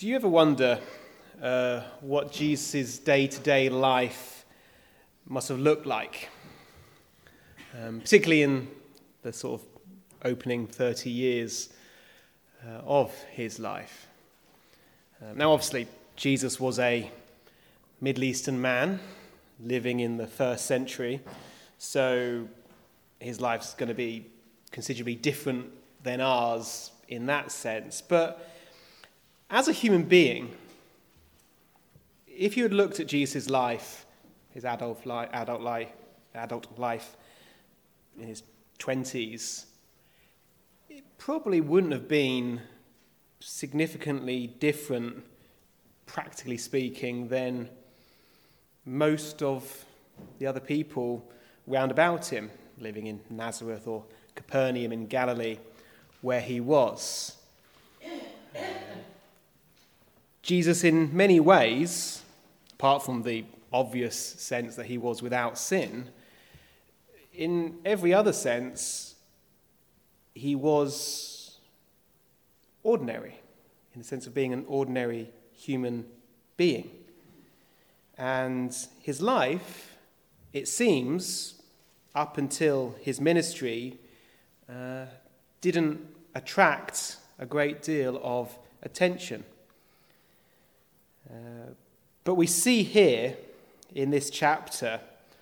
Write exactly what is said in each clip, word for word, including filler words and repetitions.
Do you ever wonder uh, what Jesus' day-to-day life must have looked like? Um, particularly in the sort of opening thirty years uh, of his life. Uh, now, obviously, Jesus was a Middle Eastern man living in the first century, so his life's going to be considerably different than ours in that sense. But as a human being, if you had looked at Jesus' life, his adult life, adult life, adult life in his twenties, it probably wouldn't have been significantly different, practically speaking, than most of the other people round about him, living in Nazareth or Capernaum in Galilee, where he was. Uh, Jesus, in many ways, apart from the obvious sense that he was without sin, in every other sense, he was ordinary, in the sense of being an ordinary human being. And his life, it seems, up until his ministry, uh, didn't attract a great deal of attention. Uh, but we see here in this chapter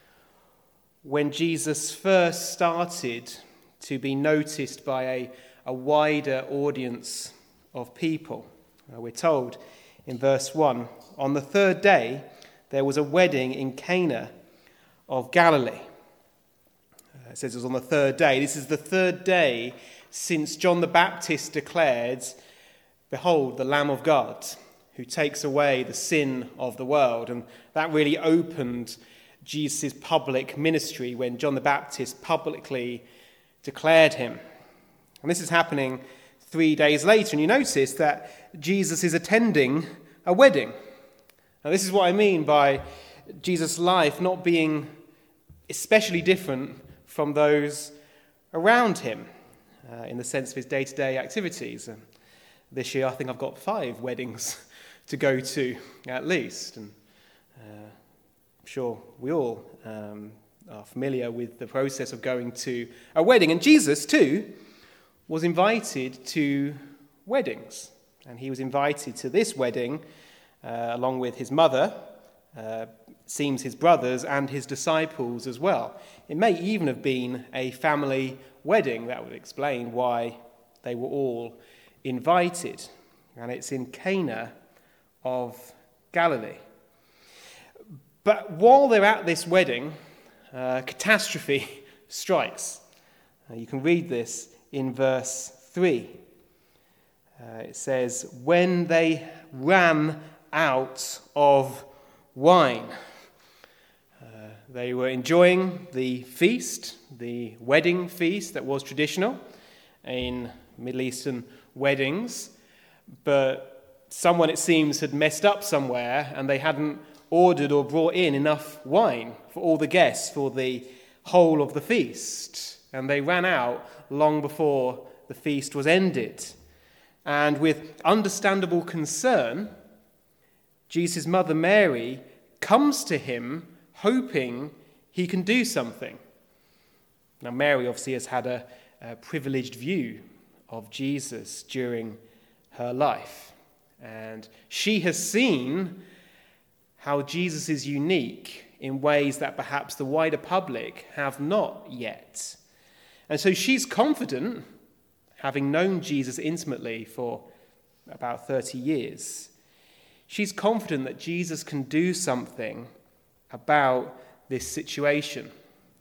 when Jesus first started to be noticed by a, a wider audience of people. Uh, we're told in verse one, on the third day there was a wedding in Cana of Galilee. Uh, it says it was on the third day. This is the third day since John the Baptist declared, "Behold, the Lamb of God, who takes away the sin of the world." And that really opened Jesus' public ministry when John the Baptist publicly declared him. And this is happening three days later. And you notice that Jesus is attending a wedding. Now, this is what I mean by Jesus' life not being especially different from those around him uh, in the sense of his day-to-day activities. And this year, I think I've got five weddings to go to, at least. And uh, I'm sure we all um, are familiar with the process of going to a wedding. And Jesus, too, was invited to weddings. And he was invited to this wedding uh, along with his mother, uh, seems his brothers, and his disciples as well. It may even have been a family wedding. That would explain why they were all invited. And it's in Cana of Galilee. But while they're at this wedding, uh, catastrophe strikes. Uh, you can read this in verse three. Uh, it says, when they ran out of wine. Uh, they were enjoying the feast, the wedding feast that was traditional in Middle Eastern weddings, but someone, it seems, had messed up somewhere and they hadn't ordered or brought in enough wine for all the guests for the whole of the feast. And they ran out long before the feast was ended. And with understandable concern, Jesus' mother Mary comes to him hoping he can do something. Now, Mary obviously has had a, a privileged view of Jesus during her life. And she has seen how Jesus is unique in ways that perhaps the wider public have not yet. And so she's confident, having known Jesus intimately for about thirty years, she's confident that Jesus can do something about this situation.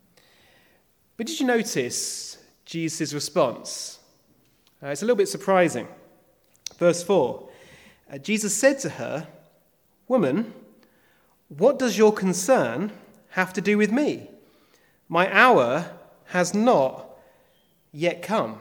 But did you notice Jesus' response? Uh, it's a little bit surprising. Verse four. Uh, Jesus said to her, "Woman, what does your concern have to do with me? My hour has not yet come."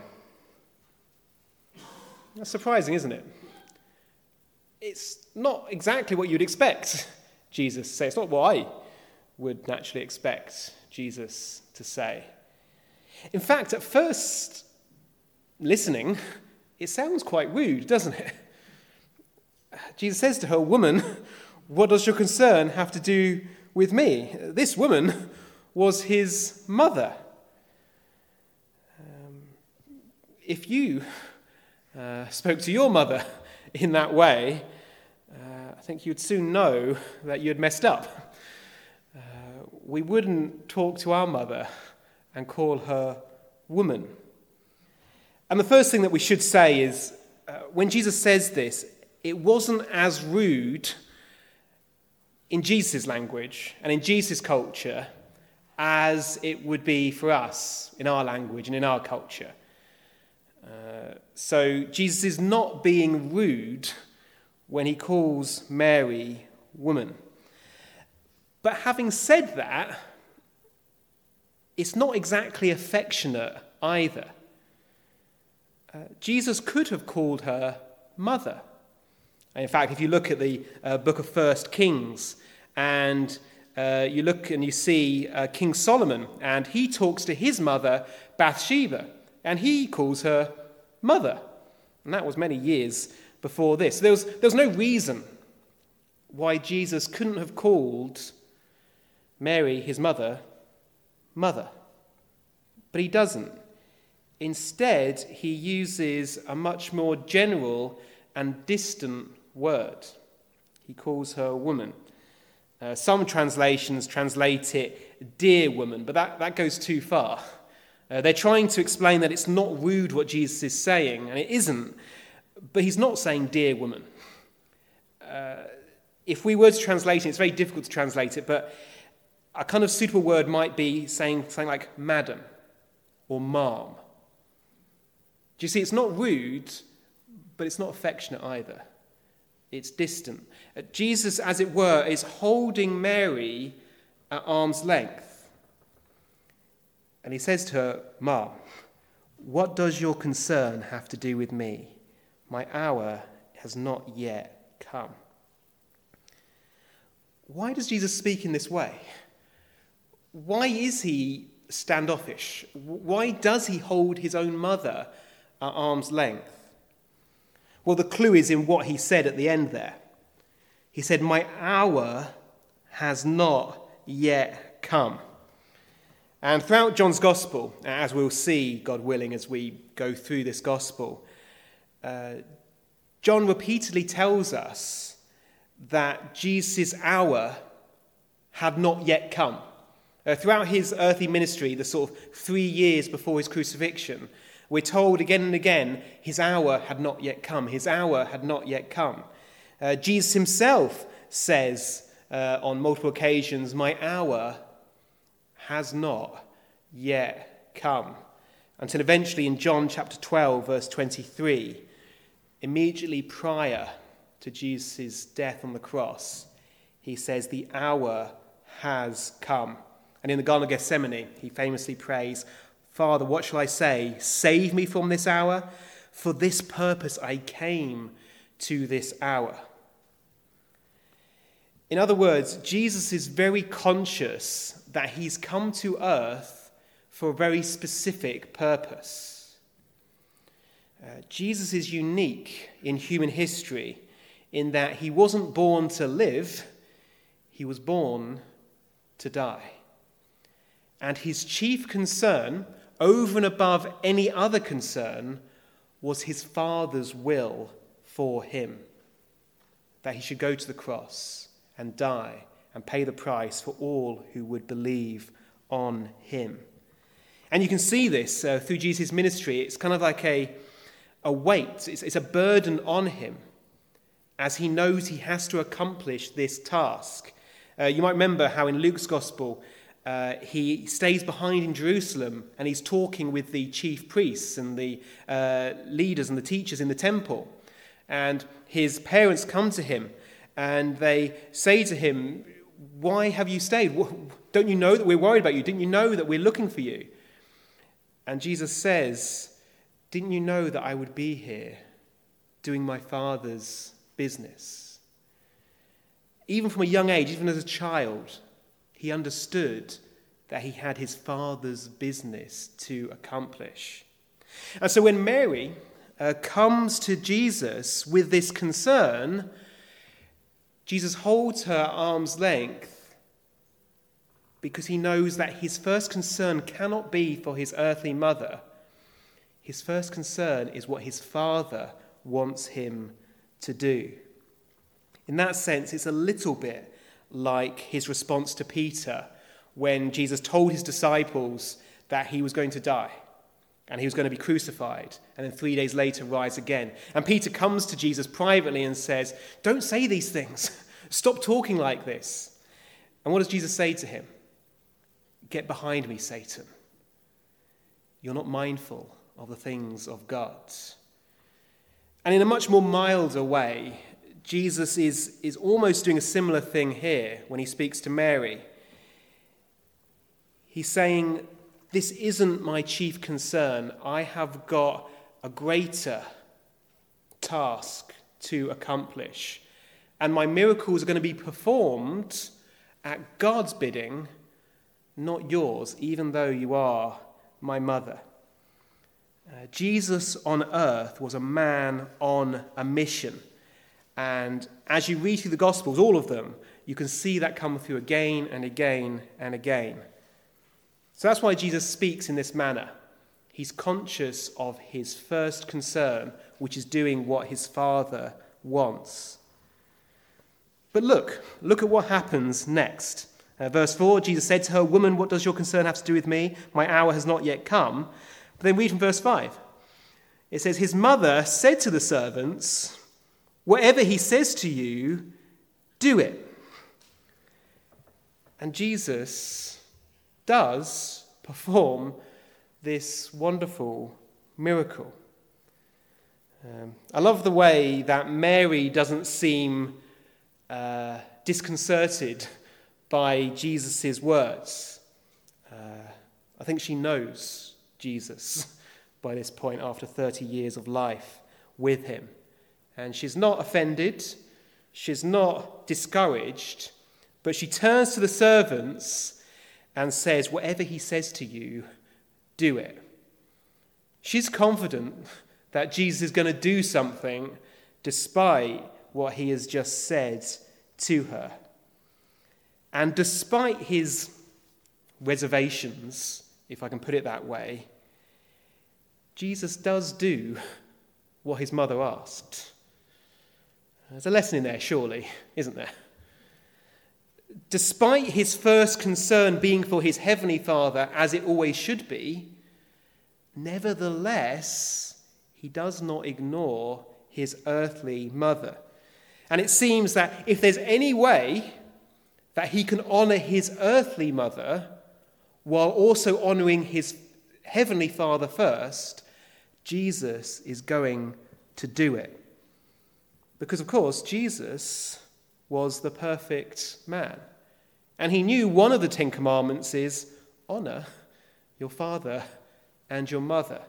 That's surprising, isn't it? It's not exactly what you'd expect Jesus to say. It's not what I would naturally expect Jesus to say. In fact, at first listening, it sounds quite rude, doesn't it? Jesus says to her, "Woman, what does your concern have to do with me?" This woman was his mother. Um, if you uh, spoke to your mother in that way, uh, I think you'd soon know that you had messed up. Uh, we wouldn't talk to our mother and call her woman. And the first thing that we should say is, uh, when Jesus says this, it wasn't as rude in Jesus' language and in Jesus' culture as it would be for us in our language and in our culture. Uh, so Jesus is not being rude when he calls Mary woman. But having said that, it's not exactly affectionate either. Uh, Jesus could have called her mother. In fact, if you look at the uh, book of First Kings, and uh, you look and you see uh, King Solomon, and he talks to his mother, Bathsheba, and he calls her mother. And that was many years before this. There was, there was no reason why Jesus couldn't have called Mary, his mother, mother. But he doesn't. Instead, he uses a much more general and distant word. He calls her woman. Uh, some translations translate it dear woman, but that, that goes too far. Uh, they're trying to explain that it's not rude what Jesus is saying, and it isn't. But he's not saying dear woman. Uh, if we were to translate it, it's very difficult to translate it, but a kind of suitable word might be saying something like madam or ma'am. Do you see, it's not rude, but it's not affectionate either. It's distant. Uh, Jesus, as it were, is holding Mary at arm's length. And he says to her, "Ma, what does your concern have to do with me? My hour has not yet come." Why does Jesus speak in this way? Why is he standoffish? Why does he hold his own mother at arm's length? Well, the clue is in what he said at the end there. He said, "My hour has not yet come." And throughout John's Gospel, as we'll see, God willing, as we go through this Gospel, uh, John repeatedly tells us that Jesus' hour had not yet come. Uh, throughout his earthly ministry, the sort of three years before his crucifixion, we're told again and again, his hour had not yet come. His hour had not yet come. Uh, Jesus himself says uh, on multiple occasions, "My hour has not yet come." Until eventually in John chapter twelve, verse twenty-three, immediately prior to Jesus' death on the cross, he says, "The hour has come." And in the Garden of Gethsemane, he famously prays, "Father, what shall I say? Save me from this hour. For this purpose I came to this hour." In other words, Jesus is very conscious that he's come to earth for a very specific purpose. Uh, Jesus is unique in human history in that he wasn't born to live, he was born to die. And his chief concern, over and above any other concern, was his Father's will for him. That he should go to the cross and die and pay the price for all who would believe on him. And you can see this uh, through Jesus' ministry. It's kind of like a, a weight. It's, it's a burden on him as he knows he has to accomplish this task. Uh, you might remember how in Luke's Gospel, Uh, he stays behind in Jerusalem and he's talking with the chief priests and the uh, leaders and the teachers in the temple. And his parents come to him and they say to him, "Why have you stayed? Don't you know that we're worried about you? Didn't you know that we're looking for you?" And Jesus says, "Didn't you know that I would be here doing my Father's business?" Even from a young age, even as a child, he understood that he had his Father's business to accomplish. And so when Mary uh, comes to Jesus with this concern, Jesus holds her at arm's length because he knows that his first concern cannot be for his earthly mother. His first concern is what his Father wants him to do. In that sense, it's a little bit like his response to Peter when Jesus told his disciples that he was going to die and he was going to be crucified and then three days later rise again. And Peter comes to Jesus privately and says, "Don't say these things. Stop talking like this." And what does Jesus say to him? "Get behind me, Satan. You're not mindful of the things of God." And in a much more milder way, Jesus is, is almost doing a similar thing here when he speaks to Mary. He's saying, "This isn't my chief concern. I have got a greater task to accomplish. And my miracles are going to be performed at God's bidding, not yours, even though you are my mother." Uh, Jesus on earth was a man on a mission. And as you read through the Gospels, all of them, you can see that come through again and again and again. So that's why Jesus speaks in this manner. He's conscious of his first concern, which is doing what his Father wants. But look, look at what happens next. Uh, verse four, Jesus said to her, "Woman, what does your concern have to do with me? My hour has not yet come." But then read from verse five. It says, "His mother said to the servants, 'Whatever he says to you, do it.'" And Jesus does perform this wonderful miracle. Um, I love the way that Mary doesn't seem uh, disconcerted by Jesus' words. Uh, I think she knows Jesus by this point after thirty years of life with him. And she's not offended, she's not discouraged, but she turns to the servants and says, "Whatever he says to you, do it." She's confident that Jesus is going to do something despite what he has just said to her. And despite his reservations, if I can put it that way, Jesus does do what his mother asked. There's a lesson in there, surely, isn't there? Despite his first concern being for his heavenly Father, as it always should be, nevertheless, he does not ignore his earthly mother. And it seems that if there's any way that he can honor his earthly mother while also honoring his heavenly Father first, Jesus is going to do it. Because, of course, Jesus was the perfect man. And he knew one of the Ten Commandments is honor your father and your mother.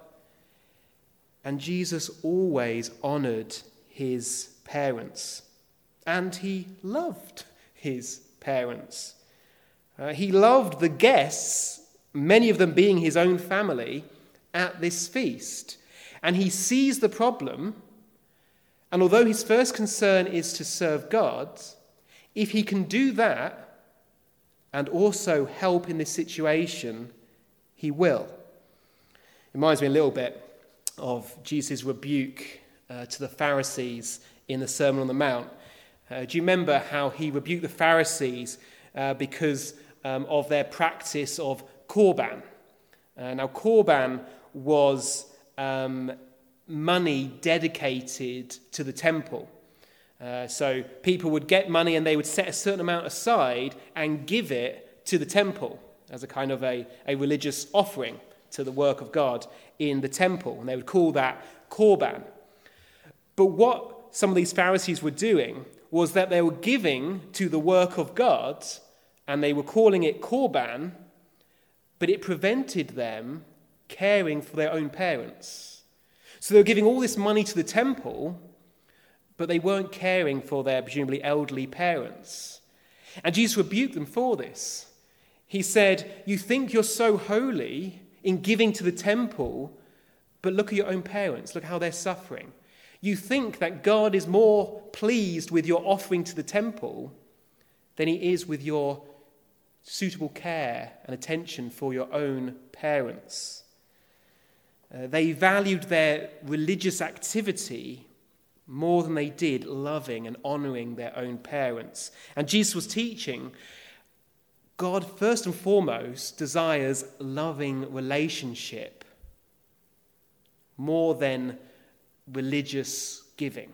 And Jesus always honored his parents. And he loved his parents. Uh, he loved the guests, many of them being his own family, at this feast. And he sees the problem. And although his first concern is to serve God, if he can do that and also help in this situation, he will. It reminds me a little bit of Jesus' rebuke uh, to the Pharisees in the Sermon on the Mount. Uh, do you remember how he rebuked the Pharisees uh, because um, of their practice of Korban? Uh, now, Korban was um, money dedicated to the temple. Uh, so people would get money and they would set a certain amount aside and give it to the temple as a kind of a, a religious offering to the work of God in the temple. And they would call that Korban. But what some of these Pharisees were doing was that they were giving to the work of God and they were calling it Korban, but it prevented them caring for their own parents. So they were giving all this money to the temple, but they weren't caring for their presumably elderly parents. And Jesus rebuked them for this. He said, "You think you're so holy in giving to the temple, But look at your own parents. Look how they're suffering. You think that God is more pleased with your offering to the temple than he is with your suitable care and attention for your own parents. Uh, they valued their religious activity more than they did loving and honouring their own parents. And Jesus was teaching, God first and foremost desires loving relationship more than religious giving.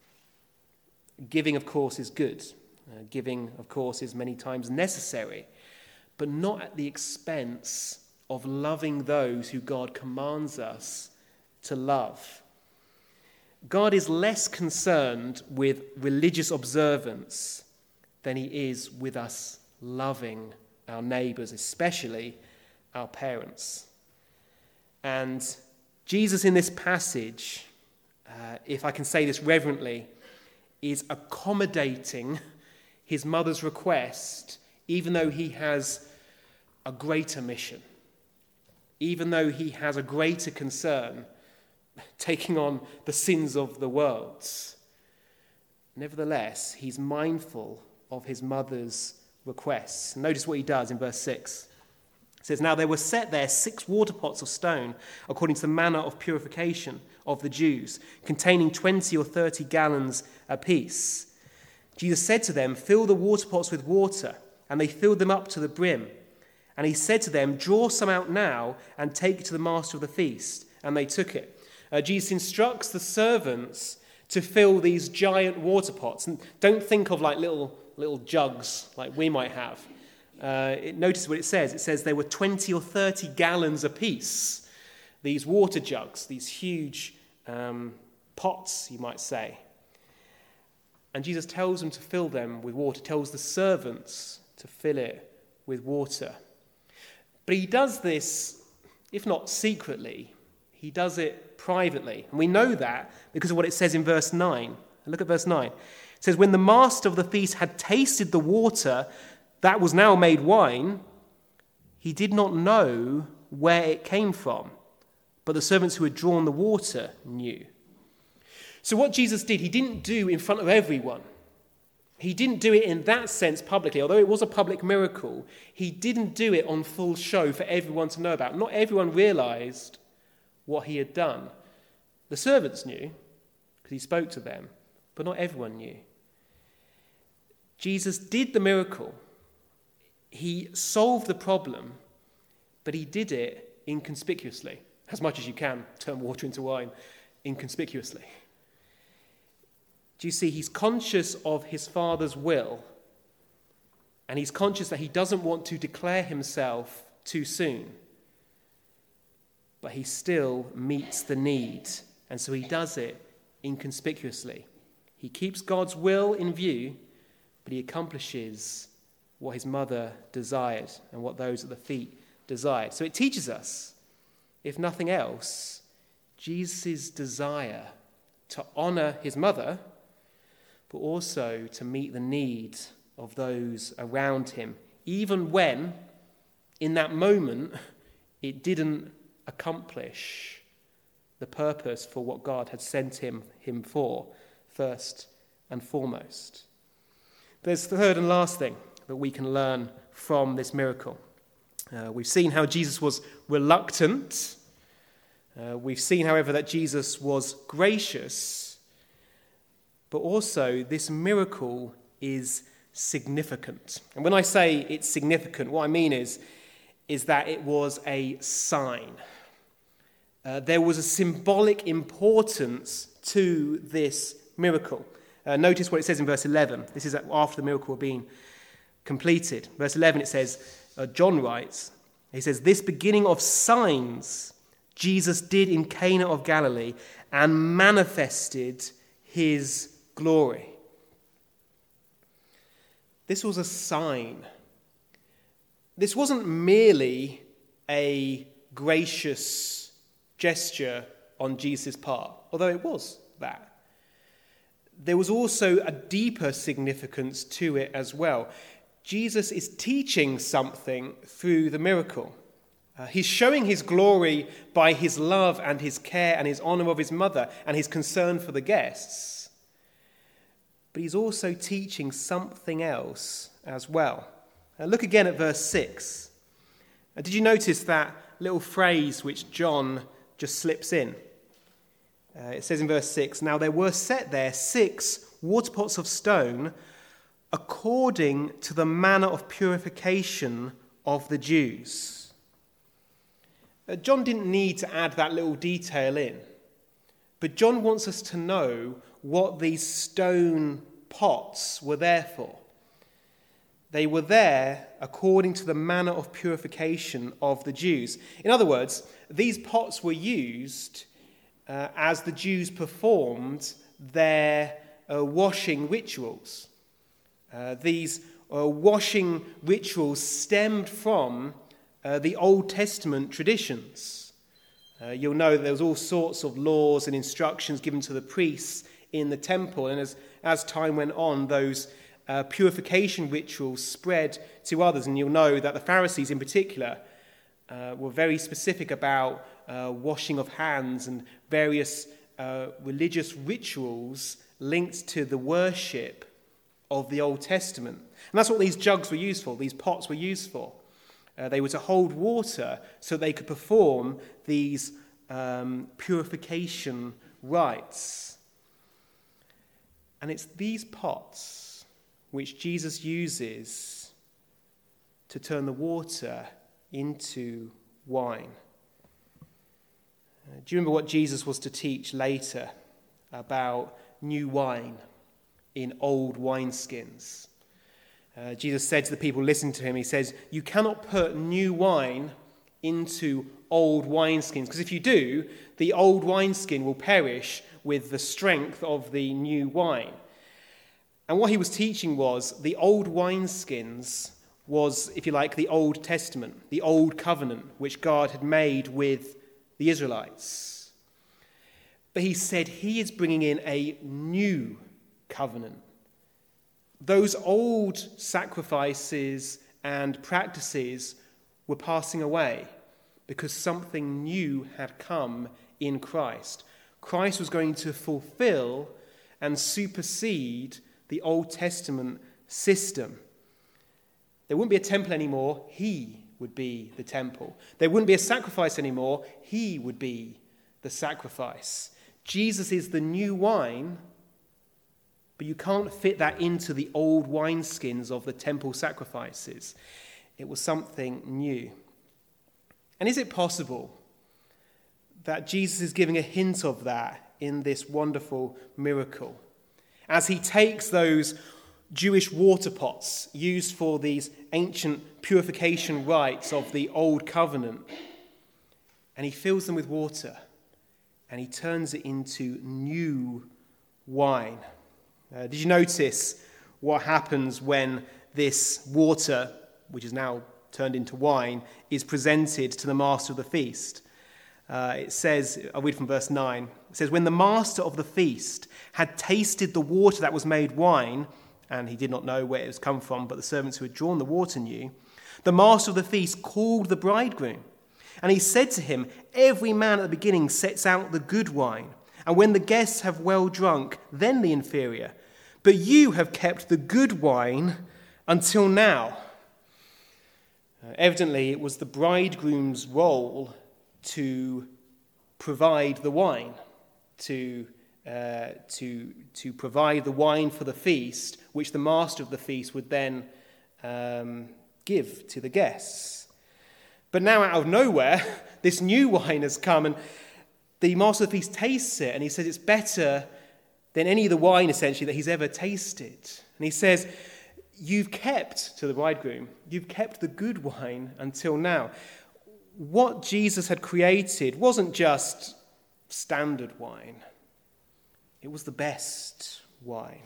Giving, of course, is good. Uh, giving, of course, is many times necessary, but not at the expense of loving those who God commands us to love. God is less concerned with religious observance than he is with us loving our neighbours, especially our parents. And Jesus in this passage, uh, if I can say this reverently, is accommodating his mother's request, even though he has a greater mission, even though he has a greater concern, taking on the sins of the world. Nevertheless, he's mindful of his mother's requests. Notice what he does in verse six. It says, "Now there were set there six water pots of stone, according to the manner of purification of the Jews, containing twenty or thirty gallons apiece. Jesus said to them, 'Fill the water pots with water,' and they filled them up to the brim. And he said to them, 'Draw some out now and take it to the master of the feast.' And they took it." Uh, Jesus instructs the servants to fill these giant water pots. And don't think of like little little jugs like we might have. Uh, it, notice what it says. It says there were twenty or thirty gallons apiece. These water jugs, these huge um, pots, you might say. And Jesus tells them to fill them with water, tells the servants to fill it with water. But he does this, if not secretly, he does it privately. And we know that because of what it says in verse nine. Look at verse nine. It says, "When the master of the feast had tasted the water that was now made wine, he did not know where it came from, but the servants who had drawn the water knew." So what Jesus did, he didn't do in front of everyone. He didn't do it in that sense publicly. Although it was a public miracle, he didn't do it on full show for everyone to know about. Not everyone realized what he had done. The servants knew, because he spoke to them, but not everyone knew. Jesus did the miracle. He solved the problem, but he did it inconspicuously, as much as you can turn water into wine inconspicuously. Do you see, he's conscious of his Father's will, and he's conscious that he doesn't want to declare himself too soon, but he still meets the need, and so he does it inconspicuously. He keeps God's will in view, but he accomplishes what his mother desired and what those at the feet desired. So it teaches us, if nothing else, Jesus' desire to honour his mother, but also to meet the need of those around him, even when, in that moment, it didn't accomplish the purpose for what God had sent him, him for, first and foremost. There's the third and last thing that we can learn from this miracle. Uh, we've seen how Jesus was reluctant. Uh, we've seen, however, that Jesus was gracious. But also, this miracle is significant. And when I say it's significant, what I mean is, is that it was a sign. Uh, there was a symbolic importance to this miracle. Uh, notice what it says in verse eleven. This is after the miracle had been completed. Verse eleven, it says, uh, John writes, he says, "This beginning of signs Jesus did in Cana of Galilee and manifested his glory." This was a sign. This wasn't merely a gracious gesture on Jesus' part, although it was that. There was also a deeper significance to it as well. Jesus is teaching something through the miracle. Uh, he's showing his glory by his love and his care and his honor of his mother and his concern for the guests. But he's also teaching something else as well. Uh, look again at verse six. Uh, did you notice that little phrase which John just slips in? Uh, it says in verse six, "Now there were set there six water pots of stone according to the manner of purification of the Jews." Uh, John didn't need to add that little detail in, but John wants us to know what these stone pots were there for. They were there according to the manner of purification of the Jews. In other words, these pots were used uh, as the Jews performed their uh, washing rituals. Uh, these uh, washing rituals stemmed from uh, the Old Testament traditions. Uh, you'll know that there was all sorts of laws and instructions given to the priests in the temple, and as, as time went on, those uh, purification rituals spread to others, and you'll know that the Pharisees in particular uh, were very specific about uh, washing of hands and various uh, religious rituals linked to the worship of the Old Testament. And that's what these jugs were used for, these pots were used for. Uh, they were to hold water so they could perform these um, purification rites. And it's these pots which Jesus uses to turn the water into wine. Uh, do you remember what Jesus was to teach later about new wine in old wineskins? Uh, Jesus said to the people listening to him, he says, "You cannot put new wine into old wineskins, because if you do, the old wineskin will perish with the strength of the new wine." And what he was teaching was the old wineskins was, if you like, the Old Testament, the Old Covenant, which God had made with the Israelites. But he said he is bringing in a new covenant. Those old sacrifices and practices were passing away because something new had come in Christ. Christ was going to fulfill and supersede the Old Testament system. There wouldn't be a temple anymore. He would be the temple. There wouldn't be a sacrifice anymore. He would be the sacrifice. Jesus is the new wine, but you can't fit that into the old wineskins of the temple sacrifices. It was something new. And is it possible that Jesus is giving a hint of that in this wonderful miracle? As he takes those Jewish water pots used for these ancient purification rites of the Old Covenant, and he fills them with water, and he turns it into new wine. Uh, did you notice what happens when this water, which is now turned into wine, is presented to the master of the feast? Uh, it says, I'll read from verse nine. It says, "When the master of the feast had tasted the water that was made wine," and he did not know where it was come from, but the servants who had drawn the water knew, "the master of the feast called the bridegroom. And he said to him, 'Every man at the beginning sets out the good wine, and when the guests have well drunk, then the inferior. But you have kept the good wine until now.'" Uh, evidently, it was the bridegroom's role to provide the wine, to uh, to to provide the wine for the feast, which the master of the feast would then um, give to the guests. But now, out of nowhere, this new wine has come, and the master of the feast tastes it, and he says it's better than any of the wine, essentially, that he's ever tasted. And he says, "You've kept," to the bridegroom, "you've kept the good wine until now." What Jesus had created wasn't just standard wine. It was the best wine.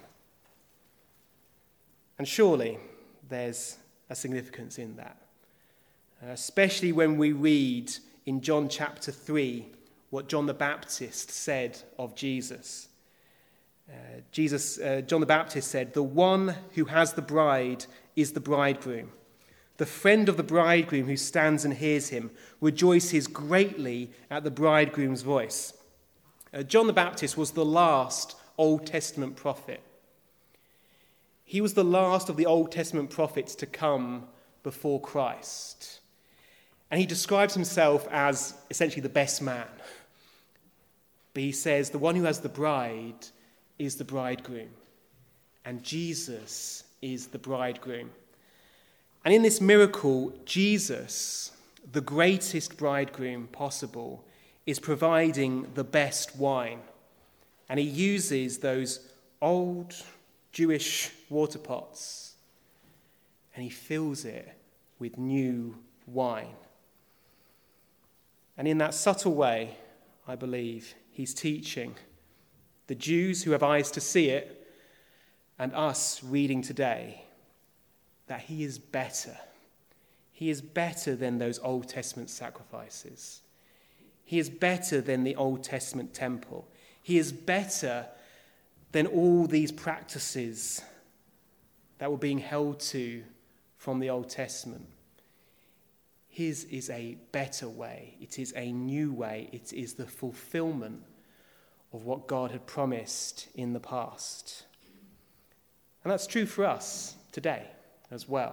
And surely there's a significance in that, uh, especially when we read in John chapter three what John the Baptist said of Jesus. Uh, Jesus, uh, John the Baptist said, "The one who has the bride is the bridegroom. the friend of the bridegroom who stands and hears him rejoices greatly at the bridegroom's voice. Uh, John the Baptist was the last Old Testament prophet. He was the last of the Old Testament prophets to come before Christ. And he describes himself as essentially the best man. But he says the one who has the bride is the bridegroom. And Jesus is the bridegroom. And in this miracle, Jesus, the greatest bridegroom possible, is providing the best wine. And he uses those old Jewish water pots and he fills it with new wine. And in that subtle way, I believe, he's teaching the Jews who have eyes to see it and us reading today that he is better. He is better than those Old Testament sacrifices. He is better than the Old Testament temple. He is better than all these practices that were being held to from the Old Testament. His is a better way. It is a new way. It is the fulfillment of what God had promised in the past. And that's true for us today as well.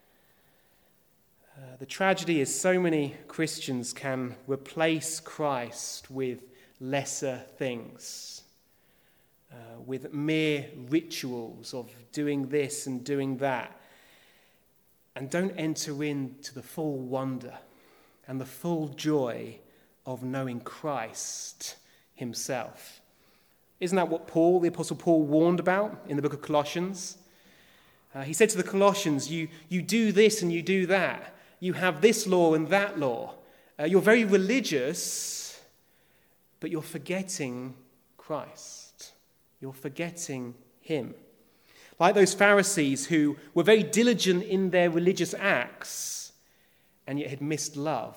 Uh, the tragedy is so many Christians can replace Christ with lesser things, uh, with mere rituals of doing this and doing that, and don't enter into the full wonder and the full joy of knowing Christ himself. Isn't that what Paul, the Apostle Paul, warned about in the book of Colossians? Uh, he said to the Colossians, you, you do this and you do that. You have this law and that law. Uh, you're very religious, but you're forgetting Christ. You're forgetting him. Like those Pharisees who were very diligent in their religious acts and yet had missed love.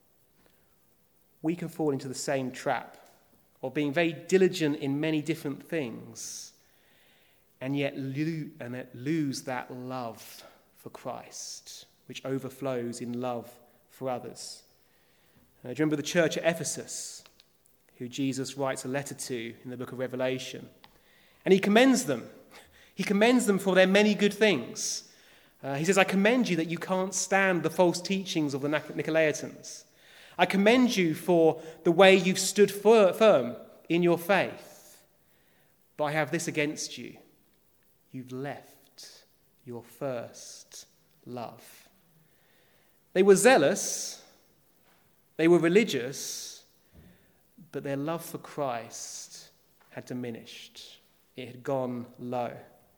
We can fall into the same trap of being very diligent in many different things and yet lo- and yet lose that love for Christ, which overflows in love for others. Uh, do you remember the church at Ephesus, who Jesus writes a letter to in the book of Revelation? And he commends them. He commends them for their many good things. Uh, he says, I commend you that you can't stand the false teachings of the Nicolaitans. I commend you for the way you've stood firm in your faith. But I have this against you. You've left your first love. They were zealous, they were religious, but their love for Christ had diminished. It had gone low.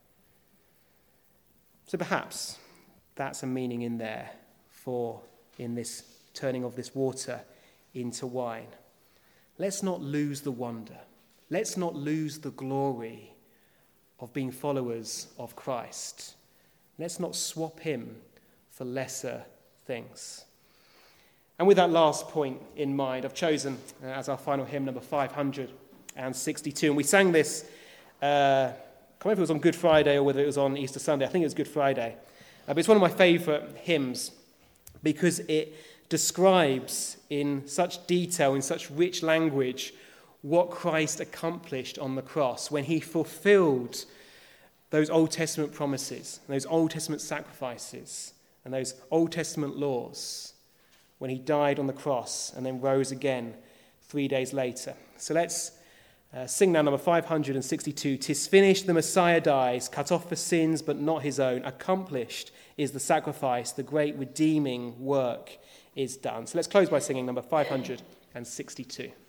So perhaps that's a meaning in there for in this turning of this water into wine. Let's not lose the wonder. Let's not lose the glory of being followers of Christ. Let's not swap him for lesser things. And with that last point in mind, I've chosen uh, as our final hymn number five hundred sixty-two. And we sang this, uh, I can't remember if it was on Good Friday or whether it was on Easter Sunday. I think it was Good Friday. Uh, but it's one of my favourite hymns because it describes in such detail, in such rich language, what Christ accomplished on the cross when he fulfilled those Old Testament promises, those Old Testament sacrifices, and those Old Testament laws, when he died on the cross and then rose again three days later. So let's uh, sing now number five hundred sixty-two. "'Tis finished, the Messiah dies, cut off for sins but not his own. Accomplished is the sacrifice, the great redeeming work is done." So let's close by singing number five hundred sixty-two.